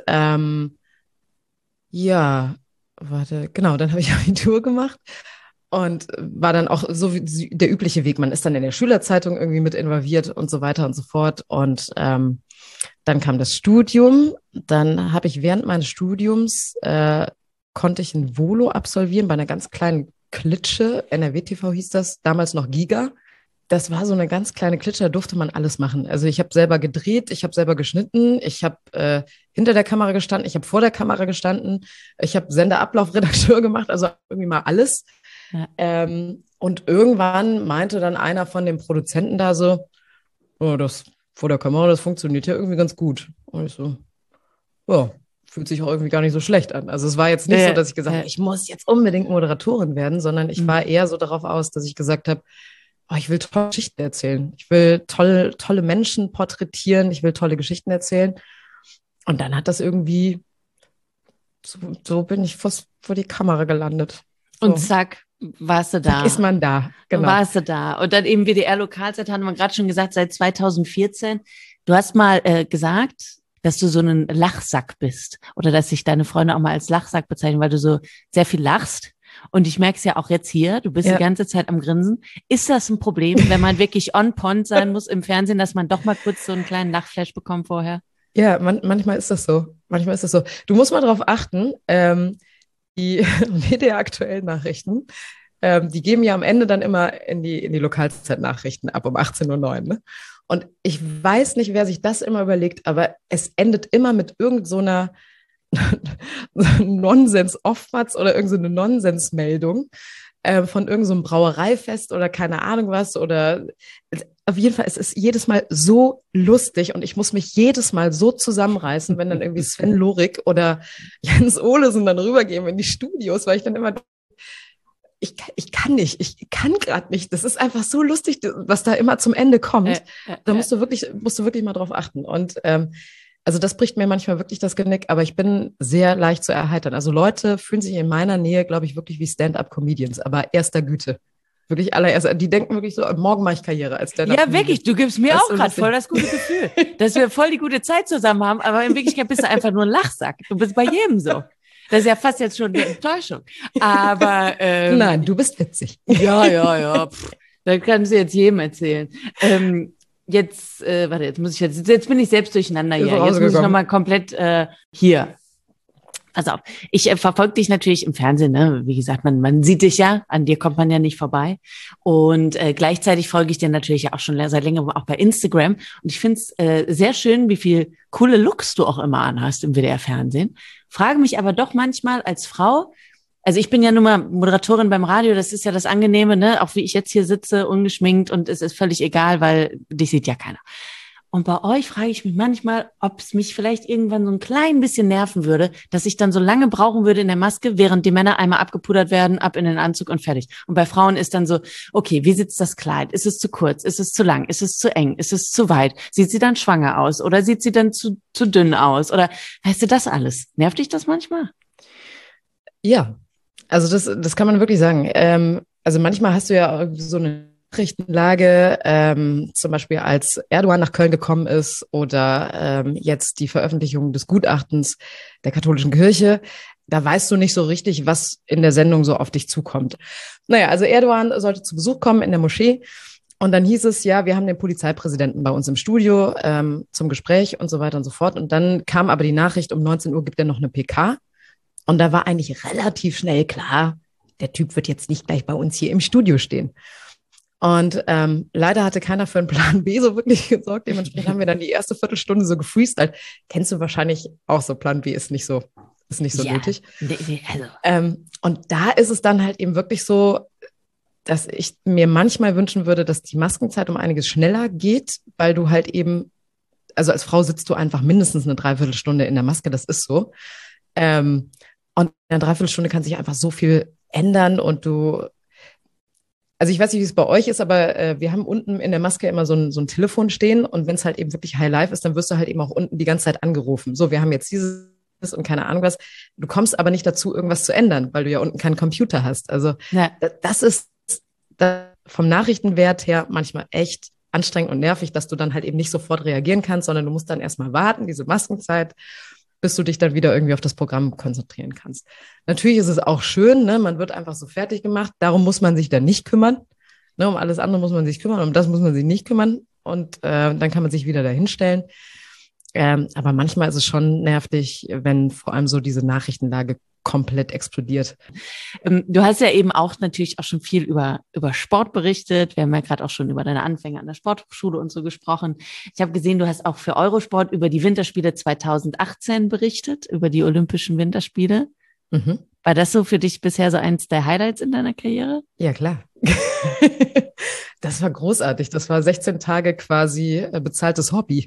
ja, warte, genau, dann habe ich Abitur gemacht. Und war dann auch so wie der übliche Weg. Man ist dann in der Schülerzeitung irgendwie mit involviert und so weiter und so fort. Und dann kam das Studium. Dann habe ich während meines Studiums, konnte ich ein Volo absolvieren bei einer ganz kleinen Klitsche. NRW TV hieß das, damals noch Giga. Das war so eine ganz kleine Klitsche, da durfte man alles machen. Also ich habe selber gedreht, ich habe selber geschnitten, ich habe hinter der Kamera gestanden, ich habe vor der Kamera gestanden, ich habe Sendeablaufredakteur gemacht, also irgendwie mal alles. Ja. Und irgendwann meinte dann einer von den Produzenten da so, oh, das vor der Kamera, das funktioniert ja irgendwie ganz gut. Und ich so, ja, fühlt sich auch irgendwie gar nicht so schlecht an. Also es war jetzt nicht so, dass ich gesagt habe, ich muss jetzt unbedingt Moderatorin werden, sondern ich war eher so darauf aus, dass ich gesagt habe, oh, ich will tolle Geschichten erzählen. Ich will tolle Menschen porträtieren. Ich will tolle Geschichten erzählen. Und dann hat das irgendwie, so bin ich vor die Kamera gelandet. So. Und zack, warst du da. Zack ist man da, genau. Warst du da. Und dann eben WDR-Lokalzeit, haben wir gerade schon gesagt, seit 2014. Du hast mal gesagt, dass du so ein Lachsack bist. Oder dass sich deine Freunde auch mal als Lachsack bezeichnen, weil du so sehr viel lachst. Und ich merke es ja auch jetzt hier, du bist die ganze Zeit am Grinsen. Ist das ein Problem, wenn man wirklich on point sein muss im Fernsehen, dass man doch mal kurz so einen kleinen Lachflash bekommt vorher? Ja, manchmal ist das so. Manchmal ist das so. Du musst mal darauf achten, die WDR-aktuellen Nachrichten, die geben ja am Ende dann immer in die Lokalzeit-Nachrichten ab um 18:09 Uhr. Ne? Und ich weiß nicht, wer sich das immer überlegt, aber es endet immer mit irgend so einer Nonsens-Oftmals oder irgendeine Nonsensmeldung von irgendeinem so Brauereifest oder keine Ahnung was. Oder auf jeden Fall, es ist jedes Mal so lustig und ich muss mich jedes Mal so zusammenreißen, wenn dann irgendwie Sven Lorik oder Jens Olesen dann rübergehen in die Studios, weil ich dann immer ich kann gerade nicht. Das ist einfach so lustig, was da immer zum Ende kommt. Da musst du wirklich mal drauf achten. Und also das bricht mir manchmal wirklich das Genick, aber ich bin sehr leicht zu erheitern. Also Leute fühlen sich in meiner Nähe, glaube ich, wirklich wie Stand-up-Comedians, aber erster Güte. Wirklich allererst, die denken wirklich so, morgen mache ich Karriere als Stand-up. Ja, wirklich, du gibst mir auch so gerade voll das gute Gefühl, dass wir voll die gute Zeit zusammen haben, aber in Wirklichkeit bist du einfach nur ein Lachsack. Du bist bei jedem so. Das ist ja fast jetzt schon eine Enttäuschung. Aber nein, du bist witzig. Ja. Das kannst du jetzt jedem erzählen. Warte, jetzt bin ich selbst durcheinander hier. Jetzt muss ich nochmal komplett hier. Pass auf, ich verfolge dich natürlich im Fernsehen, ne? Wie gesagt, man sieht dich ja, an dir kommt man ja nicht vorbei. Und gleichzeitig folge ich dir natürlich auch schon seit längerem auch bei Instagram. Und ich finde es sehr schön, wie viel coole Looks du auch immer anhast im WDR-Fernsehen. Frage mich aber doch manchmal als Frau, also ich bin ja nun mal Moderatorin beim Radio, das ist ja das Angenehme, ne? Auch wie ich jetzt hier sitze, ungeschminkt und es ist völlig egal, weil dich sieht ja keiner. Und bei euch frage ich mich manchmal, ob es mich vielleicht irgendwann so ein klein bisschen nerven würde, dass ich dann so lange brauchen würde in der Maske, während die Männer einmal abgepudert werden, ab in den Anzug und fertig. Und bei Frauen ist dann so, okay, wie sitzt das Kleid? Ist es zu kurz? Ist es zu lang? Ist es zu eng? Ist es zu weit? Sieht sie dann schwanger aus? Oder sieht sie dann zu dünn aus? Oder weißt du, das alles? Nervt dich das manchmal? Ja, also das kann man wirklich sagen. Also manchmal hast du ja so eine Nachrichtenlage, zum Beispiel als Erdogan nach Köln gekommen ist oder jetzt die Veröffentlichung des Gutachtens der katholischen Kirche, da weißt du nicht so richtig, was in der Sendung so auf dich zukommt. Naja, also Erdogan sollte zu Besuch kommen in der Moschee und dann hieß es, ja, wir haben den Polizeipräsidenten bei uns im Studio zum Gespräch und so weiter und so fort. Und dann kam aber die Nachricht, um 19 Uhr gibt er noch eine PK und da war eigentlich relativ schnell klar, der Typ wird jetzt nicht gleich bei uns hier im Studio stehen. Und leider hatte keiner für einen Plan B so wirklich gesorgt. Dementsprechend haben wir dann die erste Viertelstunde so gefreestylt. Kennst du wahrscheinlich auch so, Plan B ist nicht so nötig. Also. Und da ist es dann halt eben wirklich so, dass ich mir manchmal wünschen würde, dass die Maskenzeit um einiges schneller geht, weil du halt eben, also als Frau sitzt du einfach mindestens eine Dreiviertelstunde in der Maske, das ist so. Und in einer Dreiviertelstunde kann sich einfach so viel ändern und also ich weiß nicht, wie es bei euch ist, aber wir haben unten in der Maske immer so ein Telefon stehen und wenn es halt eben wirklich High Life ist, dann wirst du halt eben auch unten die ganze Zeit angerufen. So, wir haben jetzt dieses und keine Ahnung was. Du kommst aber nicht dazu, irgendwas zu ändern, weil du ja unten keinen Computer hast. Also das ist vom Nachrichtenwert her manchmal echt anstrengend und nervig, dass du dann halt eben nicht sofort reagieren kannst, sondern du musst dann erstmal warten, diese Maskenzeit, bis du dich dann wieder irgendwie auf das Programm konzentrieren kannst. Natürlich ist es auch schön, ne? Man wird einfach so fertig gemacht. Darum muss man sich dann nicht kümmern. Ne? Um alles andere muss man sich kümmern, um das muss man sich nicht kümmern. Und dann kann man sich wieder dahinstellen. Aber manchmal ist es schon nervig, wenn vor allem so diese Nachrichtenlage komplett explodiert. Du hast ja eben auch natürlich auch schon viel über Sport berichtet. Wir haben ja gerade auch schon über deine Anfänge an der Sportschule und so gesprochen. Ich habe gesehen, du hast auch für Eurosport über die Winterspiele 2018 berichtet, über die Olympischen Winterspiele. Mhm. War das so für dich bisher so eins der Highlights in deiner Karriere? Ja, klar. Das war großartig. Das war 16 Tage quasi bezahltes Hobby.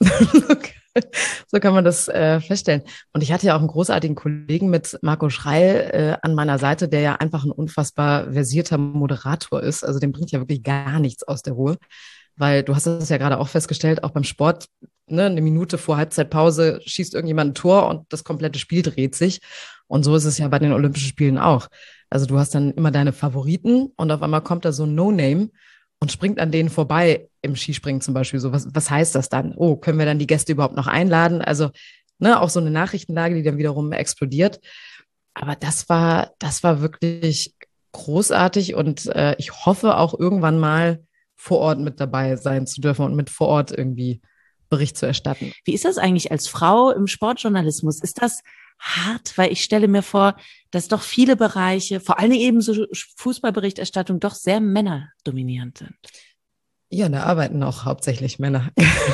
So kann man das feststellen. Und ich hatte ja auch einen großartigen Kollegen mit Marco Schreil an meiner Seite, der ja einfach ein unfassbar versierter Moderator ist. Also dem bringt ja wirklich gar nichts aus der Ruhe. Weil du hast das ja gerade auch festgestellt, auch beim Sport, ne, eine Minute vor Halbzeitpause schießt irgendjemand ein Tor und das komplette Spiel dreht sich. Und so ist es ja bei den Olympischen Spielen auch. Also du hast dann immer deine Favoriten und auf einmal kommt da so ein No-Name und springt an denen vorbei im Skispringen zum Beispiel. So, was heißt das dann? Oh, können wir dann die Gäste überhaupt noch einladen? Also, ne, auch so eine Nachrichtenlage, die dann wiederum explodiert. Aber das war wirklich großartig und ich hoffe auch irgendwann mal vor Ort mit dabei sein zu dürfen und mit vor Ort irgendwie Bericht zu erstatten. Wie ist das eigentlich als Frau im Sportjournalismus? Ist das hart? Weil ich stelle mir vor, dass doch viele Bereiche, vor allem eben so Fußballberichterstattung, doch sehr männerdominierend sind. Ja, da arbeiten auch hauptsächlich Männer.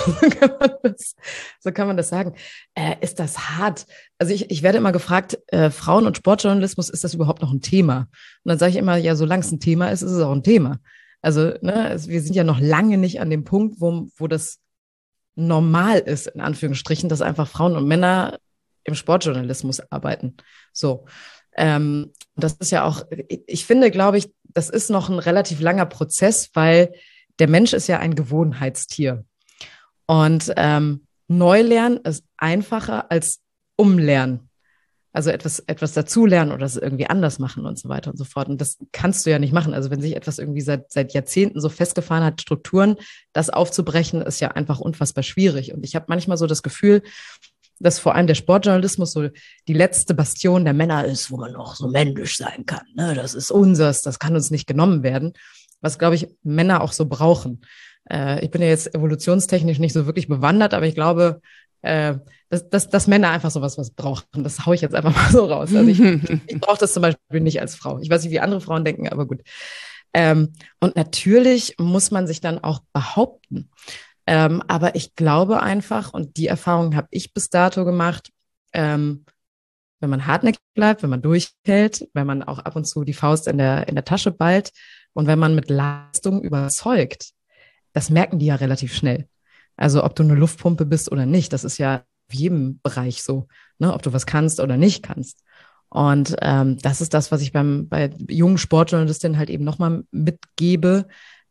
So kann man das sagen. Ist das hart? Also ich werde immer gefragt, Frauen- und Sportjournalismus, ist das überhaupt noch ein Thema? Und dann sage ich immer, ja, solange es ein Thema ist, ist es auch ein Thema. Also ne, wir sind ja noch lange nicht an dem Punkt, wo das normal ist, in Anführungsstrichen, dass einfach Frauen und Männer im Sportjournalismus arbeiten. So. Das ist ja auch, ich finde, glaube ich, das ist noch ein relativ langer Prozess, weil der Mensch ist ja ein Gewohnheitstier. Und Neulernen ist einfacher als Umlernen. Also etwas dazulernen oder es irgendwie anders machen und so weiter und so fort. Und das kannst du ja nicht machen. Also wenn sich etwas irgendwie seit Jahrzehnten so festgefahren hat, Strukturen, das aufzubrechen, ist ja einfach unfassbar schwierig. Und ich habe manchmal so das Gefühl, dass vor allem der Sportjournalismus so die letzte Bastion der Männer ist, wo man noch so männlich sein kann. Ne? Das ist unseres, das kann uns nicht genommen werden. Was, glaube ich, Männer auch so brauchen. Ich bin ja jetzt evolutionstechnisch nicht so wirklich bewandert, aber ich glaube, dass Männer einfach sowas was brauchen. Das haue ich jetzt einfach mal so raus. Also ich brauche das zum Beispiel nicht als Frau. Ich weiß nicht, wie andere Frauen denken, aber gut. Und natürlich muss man sich dann auch behaupten. Aber ich glaube einfach, und die Erfahrung habe ich bis dato gemacht, wenn man hartnäckig bleibt, wenn man durchhält, wenn man auch ab und zu die Faust in der Tasche ballt und wenn man mit Leistung überzeugt, das merken die ja relativ schnell. Also ob du eine Luftpumpe bist oder nicht, das ist ja auf jedem Bereich so, ne? Ob du was kannst oder nicht kannst. Und das ist das, was ich bei jungen Sportjournalistinnen halt eben nochmal mitgebe.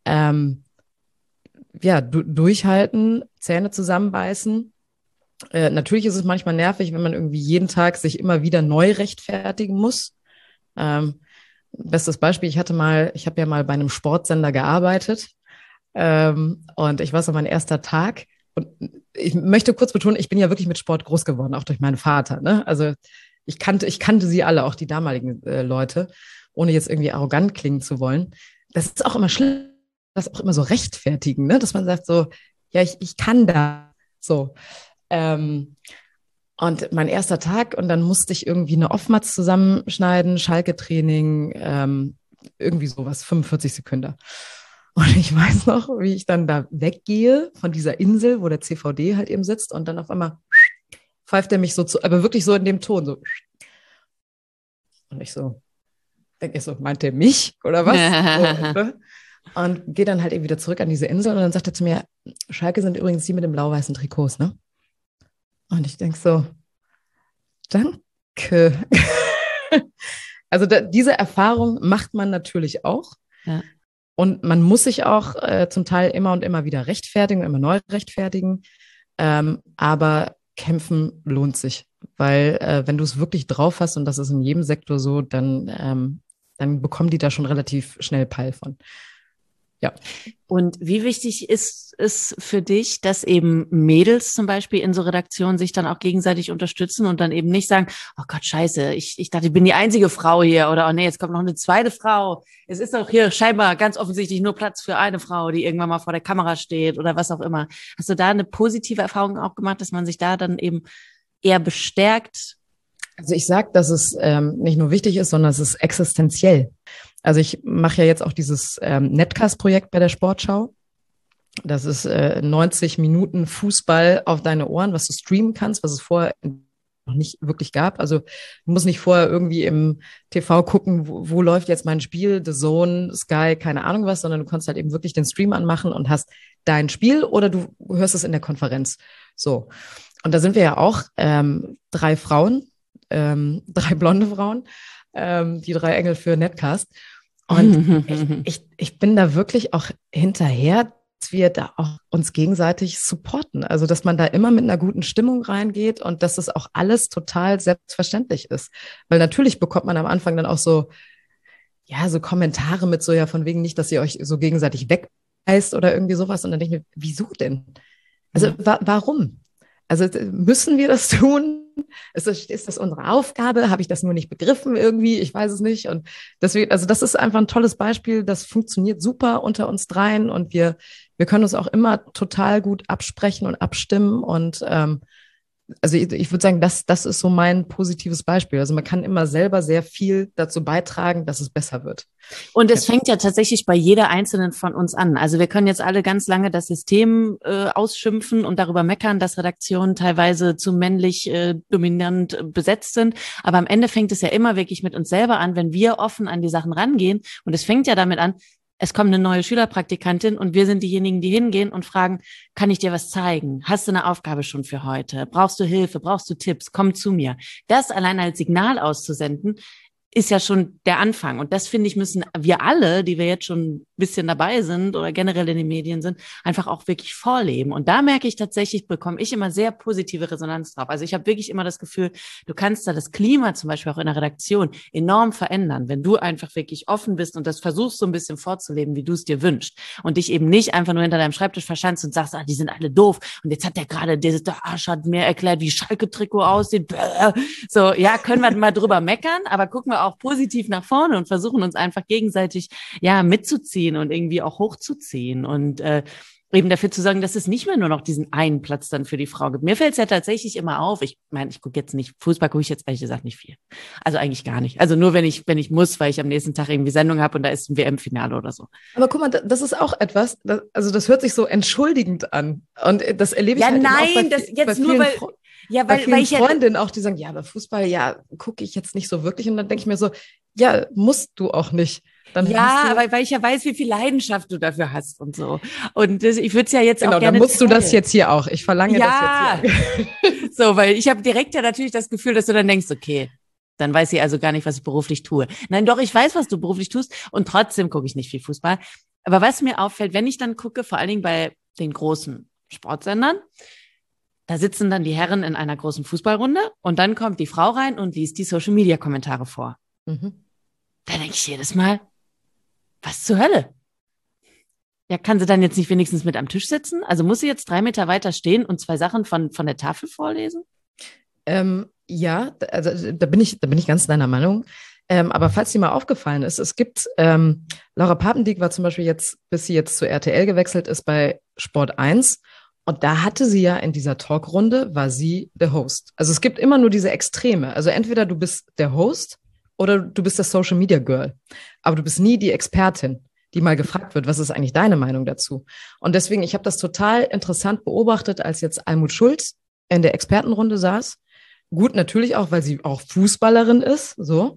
Ja, durchhalten, Zähne zusammenbeißen. Natürlich ist es manchmal nervig, wenn man irgendwie jeden Tag sich immer wieder neu rechtfertigen muss. Bestes Beispiel, ich habe ja mal bei einem Sportsender gearbeitet. Und ich war so mein erster Tag. Und ich möchte kurz betonen, ich bin ja wirklich mit Sport groß geworden, auch durch meinen Vater. Ne? Also ich kannte sie alle, auch die damaligen Leute, ohne jetzt irgendwie arrogant klingen zu wollen. Das ist auch immer schlimm, das auch immer so rechtfertigen, ne? Dass man sagt so, ja, ich kann da so. Und mein erster Tag, und dann musste ich irgendwie eine Off-Mats zusammenschneiden, Schalke-Training, irgendwie sowas, 45 Sekunden. Und ich weiß noch, wie ich dann da weggehe von dieser Insel, wo der CVD halt eben sitzt, und dann auf einmal pfeift er mich so zu, aber wirklich so in dem Ton, so. Und ich so, denke ich so, meint der mich oder was? So, und gehe dann halt eben wieder zurück an diese Insel, und dann sagt er zu mir, Schalke sind übrigens die mit dem blau-weißen Trikots, ne? Und ich denke so, danke. Also diese Erfahrung macht man natürlich auch. Ja. Und man muss sich auch zum Teil immer und immer wieder rechtfertigen, immer neu rechtfertigen. Aber kämpfen lohnt sich. Weil wenn du es wirklich drauf hast, und das ist in jedem Sektor so, dann bekommen die da schon relativ schnell Peil von. Ja. Und wie wichtig ist es für dich, dass eben Mädels zum Beispiel in so Redaktionen sich dann auch gegenseitig unterstützen und dann eben nicht sagen, oh Gott, scheiße, ich dachte, ich bin die einzige Frau hier, oder oh nee, jetzt kommt noch eine zweite Frau. Es ist doch hier scheinbar ganz offensichtlich nur Platz für eine Frau, die irgendwann mal vor der Kamera steht oder was auch immer. Hast du da eine positive Erfahrung auch gemacht, dass man sich da dann eben eher bestärkt? Also ich sage, dass es nicht nur wichtig ist, sondern es ist existenziell. Also ich mache ja jetzt auch dieses Netcast-Projekt bei der Sportschau. Das ist 90 Minuten Fußball auf deine Ohren, was du streamen kannst, was es vorher noch nicht wirklich gab. Also du musst nicht vorher irgendwie im TV gucken, wo läuft jetzt mein Spiel, The Zone, Sky, keine Ahnung was, sondern du kannst halt eben wirklich den Stream anmachen und hast dein Spiel, oder du hörst es in der Konferenz. So. Und da sind wir ja auch 3 Frauen, 3 blonde Frauen, die 3 Engel für Netcast. Und ich bin da wirklich auch hinterher, dass wir da auch uns gegenseitig supporten. Also, dass man da immer mit einer guten Stimmung reingeht und dass das auch alles total selbstverständlich ist. Weil natürlich bekommt man am Anfang dann auch so Kommentare mit so, ja, von wegen nicht, dass ihr euch so gegenseitig wegreißt oder irgendwie sowas. Und dann denke ich mir, wieso denn? Also, warum? Also müssen wir das tun? Ist das unsere Aufgabe? Habe ich das nur nicht begriffen irgendwie? Ich weiß es nicht. Und deswegen, also das ist einfach ein tolles Beispiel. Das funktioniert super unter uns dreien, und wir können uns auch immer total gut absprechen und abstimmen. Und also ich würde sagen, das ist so mein positives Beispiel. Also man kann immer selber sehr viel dazu beitragen, dass es besser wird. Und es fängt ja tatsächlich bei jeder einzelnen von uns an. Also wir können jetzt alle ganz lange das System ausschimpfen und darüber meckern, dass Redaktionen teilweise zu männlich dominant besetzt sind. Aber am Ende fängt es ja immer wirklich mit uns selber an, wenn wir offen an die Sachen rangehen. Und es fängt ja damit an, es kommt eine neue Schülerpraktikantin und wir sind diejenigen, die hingehen und fragen, kann ich dir was zeigen? Hast du eine Aufgabe schon für heute? Brauchst du Hilfe? Brauchst du Tipps? Komm zu mir. Das allein als Signal auszusenden, ist ja schon der Anfang. Und das, finde ich, müssen wir alle, die wir jetzt schon bisschen dabei sind oder generell in den Medien sind, einfach auch wirklich vorleben. Und da merke ich tatsächlich, bekomme ich immer sehr positive Resonanz drauf. Also ich habe wirklich immer das Gefühl, du kannst da das Klima zum Beispiel auch in der Redaktion enorm verändern, wenn du einfach wirklich offen bist und das versuchst so ein bisschen vorzuleben, wie du es dir wünschst und dich eben nicht einfach nur hinter deinem Schreibtisch verschanzt und sagst, die sind alle doof und jetzt hat der gerade, der Arsch hat mir erklärt, wie Schalke-Trikot aussieht. So, ja, können wir mal drüber meckern, aber gucken wir auch positiv nach vorne und versuchen uns einfach gegenseitig mitzuziehen und irgendwie auch hochzuziehen und eben dafür zu sorgen, dass es nicht mehr nur noch diesen einen Platz dann für die Frau gibt. Mir fällt es ja tatsächlich immer auf. Ich meine, ich gucke jetzt nicht, Fußball gucke ich jetzt ehrlich gesagt nicht viel. Also eigentlich gar nicht. Also nur wenn ich muss, weil ich am nächsten Tag irgendwie Sendung habe und da ist ein WM-Finale oder so. Aber guck mal, das ist auch etwas, das hört sich so entschuldigend an. Und das erlebe ich halt nein, eben auch das jetzt bei nur weil... Ja, bei vielen Freundinnen auch, die sagen, ja, aber Fußball, gucke ich jetzt nicht so wirklich. Und dann denke ich mir so, ja, musst du auch nicht. Dann aber weil ich ja weiß, wie viel Leidenschaft du dafür hast und so. Und ich würde es ja jetzt auch gerne dann musst teilen. Du das jetzt hier auch. Ich verlange das jetzt hier. So, weil ich habe direkt ja natürlich das Gefühl, dass du dann denkst, okay, dann weiß sie also gar nicht, was ich beruflich tue. Nein, doch, ich weiß, was du beruflich tust und trotzdem gucke ich nicht viel Fußball. Aber was mir auffällt, wenn ich dann gucke, vor allen Dingen bei den großen Sportsendern, da sitzen dann die Herren in einer großen Fußballrunde und dann kommt die Frau rein und liest die Social-Media-Kommentare vor. Mhm. Da denke ich jedes Mal, was zur Hölle? Ja, kann sie dann jetzt nicht wenigstens mit am Tisch sitzen? Also muss sie jetzt 3 Meter weiter stehen und 2 Sachen von der Tafel vorlesen? Ja, also da bin ich ganz deiner Meinung. Aber falls dir mal aufgefallen ist, es gibt, Laura Papendiek war zum Beispiel jetzt, bis sie jetzt zu RTL gewechselt ist, bei Sport 1. Und da hatte sie ja in dieser Talkrunde, war sie der Host. Also es gibt immer nur diese Extreme. Also entweder du bist der Host oder du bist das Social Media Girl. Aber du bist nie die Expertin, die mal gefragt wird, was ist eigentlich deine Meinung dazu? Und deswegen, ich habe das total interessant beobachtet, als jetzt Almut Schulz in der Expertenrunde saß. Gut, natürlich auch, weil sie auch Fußballerin ist, so.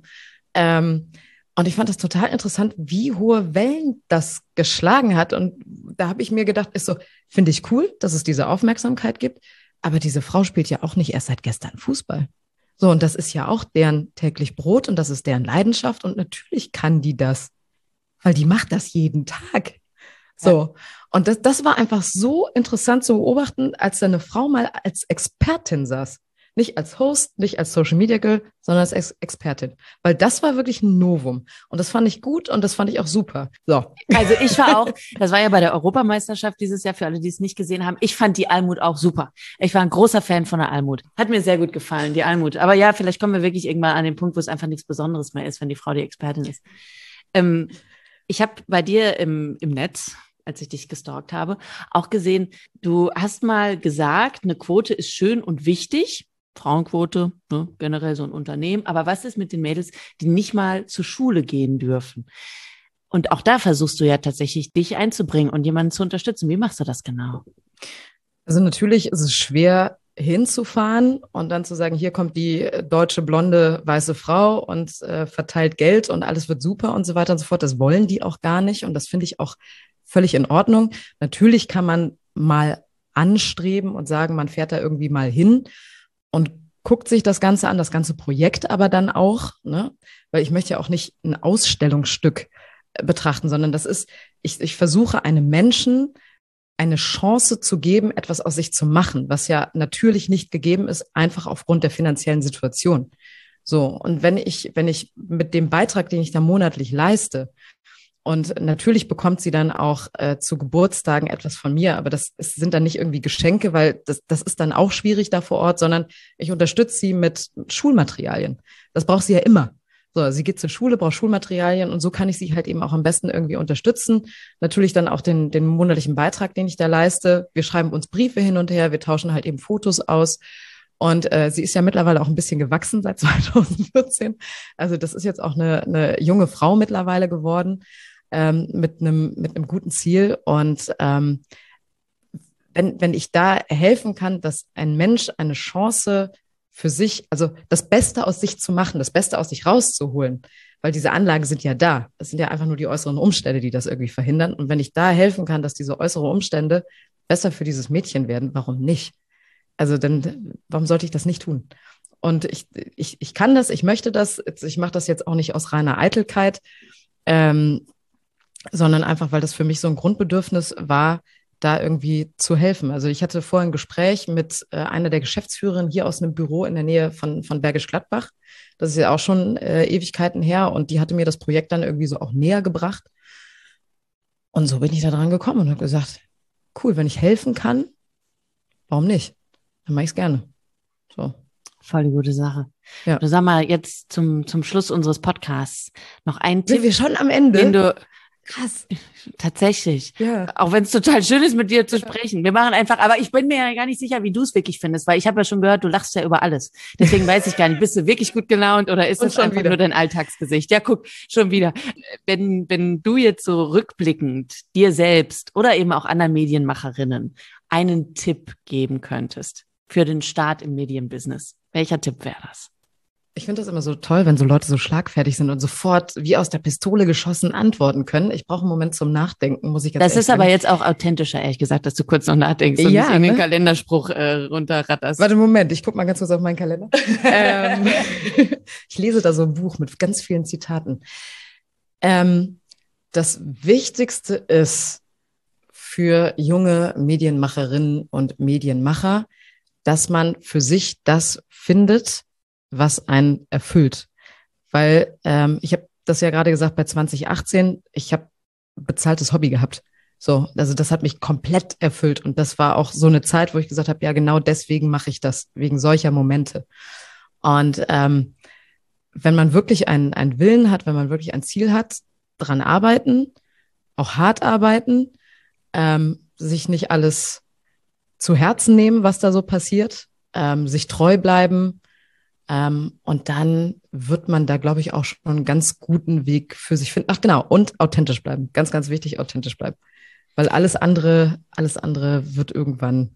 Und ich fand das total interessant, wie hohe Wellen das geschlagen hat. Und da habe ich mir gedacht, finde ich cool, dass es diese Aufmerksamkeit gibt. Aber diese Frau spielt ja auch nicht erst seit gestern Fußball. So, und das ist ja auch deren täglich Brot und das ist deren Leidenschaft. Und natürlich kann die das, weil die macht das jeden Tag. So. Ja. Und das war einfach so interessant zu beobachten, als da eine Frau mal als Expertin saß. Nicht als Host, nicht als Social Media Girl, sondern als Expertin. Weil das war wirklich ein Novum. Und das fand ich gut und das fand ich auch super. So. Also ich war auch, das war ja bei der Europameisterschaft dieses Jahr, für alle, die es nicht gesehen haben. Ich fand die Almut auch super. Ich war ein großer Fan von der Almut. Hat mir sehr gut gefallen, die Almut. Aber ja, vielleicht kommen wir wirklich irgendwann an den Punkt, wo es einfach nichts Besonderes mehr ist, wenn die Frau die Expertin ist. Ich habe bei dir im Netz, als ich dich gestalkt habe, auch gesehen, du hast mal gesagt, eine Quote ist schön und wichtig. Frauenquote, ne, generell so ein Unternehmen. Aber was ist mit den Mädels, die nicht mal zur Schule gehen dürfen? Und auch da versuchst du ja tatsächlich, dich einzubringen und jemanden zu unterstützen. Wie machst du das genau? Also natürlich ist es schwer hinzufahren und dann zu sagen, hier kommt die deutsche, blonde, weiße Frau und verteilt Geld und alles wird super und so weiter und so fort. Das wollen die auch gar nicht und das finde ich auch völlig in Ordnung. Natürlich kann man mal anstreben und sagen, man fährt da irgendwie mal hin und guckt sich das Ganze an, das ganze Projekt aber dann auch, ne? Weil ich möchte ja auch nicht ein Ausstellungsstück betrachten, sondern das ist, ich versuche einem Menschen eine Chance zu geben, etwas aus sich zu machen, was ja natürlich nicht gegeben ist, einfach aufgrund der finanziellen Situation. So, und wenn ich mit dem Beitrag, den ich da monatlich leiste, und natürlich bekommt sie dann auch zu Geburtstagen etwas von mir, aber sind dann nicht irgendwie Geschenke, weil das ist dann auch schwierig da vor Ort, sondern ich unterstütze sie mit Schulmaterialien. Das braucht sie ja immer. So, sie geht zur Schule, braucht Schulmaterialien und so kann ich sie halt eben auch am besten irgendwie unterstützen. Natürlich dann auch den monatlichen Beitrag, den ich da leiste. Wir schreiben uns Briefe hin und her, wir tauschen halt eben Fotos aus. Und sie ist ja mittlerweile auch ein bisschen gewachsen seit 2014. Also das ist jetzt auch eine junge Frau mittlerweile geworden. Mit einem guten Ziel. Und wenn ich da helfen kann, dass ein Mensch eine Chance für sich, also das Beste aus sich zu machen, das Beste aus sich rauszuholen, weil diese Anlagen sind ja da. Das sind ja einfach nur die äußeren Umstände, die das irgendwie verhindern. Und wenn ich da helfen kann, dass diese äußeren Umstände besser für dieses Mädchen werden, warum nicht? Also dann, warum sollte ich das nicht tun? Und ich kann das, ich möchte das, ich mache das jetzt auch nicht aus reiner Eitelkeit, sondern einfach, weil das für mich so ein Grundbedürfnis war, da irgendwie zu helfen. Also ich hatte vorhin ein Gespräch mit einer der Geschäftsführerinnen hier aus einem Büro in der Nähe von Bergisch Gladbach. Das ist ja auch schon Ewigkeiten her und die hatte mir das Projekt dann irgendwie so auch näher gebracht. Und so bin ich da dran gekommen und habe gesagt, cool, wenn ich helfen kann, warum nicht? Dann mache ich es gerne. So. Voll die gute Sache. Ja. Du, sag mal, jetzt zum Schluss unseres Podcasts noch ein Tipp. Sind wir schon am Ende? Den du, krass. Tatsächlich. Ja. Auch wenn es total schön ist, mit dir zu sprechen. Wir machen einfach, aber ich bin mir ja gar nicht sicher, wie du es wirklich findest, weil ich habe ja schon gehört, du lachst ja über alles. Deswegen weiß ich gar nicht, bist du wirklich gut gelaunt oder ist das einfach nur dein Alltagsgesicht? Ja, guck, schon wieder. Wenn du jetzt so rückblickend dir selbst oder eben auch anderen Medienmacherinnen einen Tipp geben könntest für den Start im Medienbusiness, welcher Tipp wäre das? Ich finde das immer so toll, wenn so Leute so schlagfertig sind und sofort wie aus der Pistole geschossen antworten können. Ich brauche einen Moment zum Nachdenken, muss ich ganz ehrlich sagen. Das ist aber jetzt auch authentischer, ehrlich gesagt, dass du kurz noch nachdenkst und nicht in den Kalenderspruch runterratterst. Warte, Moment, ich gucke mal ganz kurz auf meinen Kalender. Ich lese da so ein Buch mit ganz vielen Zitaten. Das Wichtigste ist für junge Medienmacherinnen und Medienmacher, dass man für sich das findet, was einen erfüllt. Weil ich habe das ja gerade gesagt, bei 2018, ich habe bezahltes Hobby gehabt. So, also das hat mich komplett erfüllt. Und das war auch so eine Zeit, wo ich gesagt habe, ja, genau deswegen mache ich das, wegen solcher Momente. Und wenn man wirklich einen Willen hat, wenn man wirklich ein Ziel hat, dran arbeiten, auch hart arbeiten, sich nicht alles zu Herzen nehmen, was da so passiert, sich treu bleiben, und dann wird man da, glaube ich, auch schon einen ganz guten Weg für sich finden. Ach genau, und authentisch bleiben. Ganz, ganz wichtig, authentisch bleiben. Weil alles andere wird irgendwann,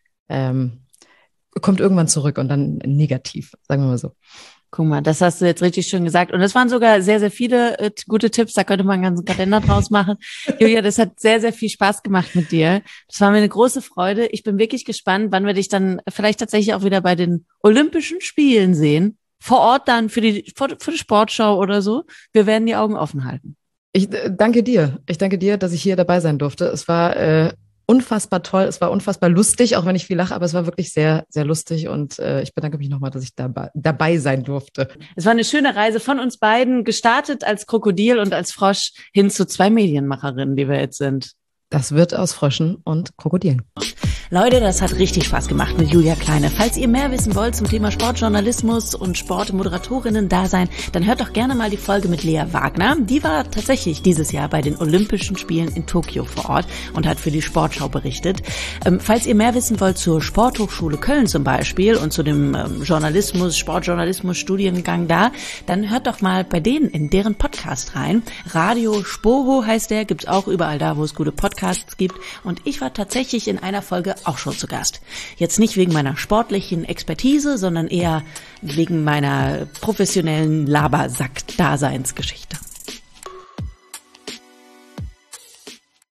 kommt irgendwann zurück und dann negativ, sagen wir mal so. Guck mal, das hast du jetzt richtig schön gesagt. Und das waren sogar sehr, sehr viele gute Tipps. Da könnte man einen ganzen Kalender draus machen. Julia, das hat sehr, sehr viel Spaß gemacht mit dir. Das war mir eine große Freude. Ich bin wirklich gespannt, wann wir dich dann vielleicht tatsächlich auch wieder bei den Olympischen Spielen sehen. Vor Ort dann für die Sportschau oder so. Wir werden die Augen offen halten. Ich danke dir. Ich danke dir, dass ich hier dabei sein durfte. Es war unfassbar toll, es war unfassbar lustig, auch wenn ich viel lache, aber es war wirklich sehr, sehr lustig und ich bedanke mich nochmal, dass ich dabei sein durfte. Es war eine schöne Reise von uns beiden, gestartet als Krokodil und als Frosch hin zu 2 Medienmacherinnen, die wir jetzt sind. Das wird aus Fröschen und Krokodilen. Leute, das hat richtig Spaß gemacht mit Julia Kleine. Falls ihr mehr wissen wollt zum Thema Sportjournalismus und Sportmoderatorinnen-Dasein, dann hört doch gerne mal die Folge mit Lea Wagner. Die war tatsächlich dieses Jahr bei den Olympischen Spielen in Tokio vor Ort und hat für die Sportschau berichtet. Falls ihr mehr wissen wollt zur Sporthochschule Köln zum Beispiel und zu dem Sportjournalismus-Studiengang da, dann hört doch mal bei denen in deren Podcast rein. Radio Spoho heißt der, gibt's auch überall da, wo es gute Podcasts gibt. Und ich war tatsächlich in einer Folge auch schon zu Gast. Jetzt nicht wegen meiner sportlichen Expertise, sondern eher wegen meiner professionellen Labersack-Daseinsgeschichte.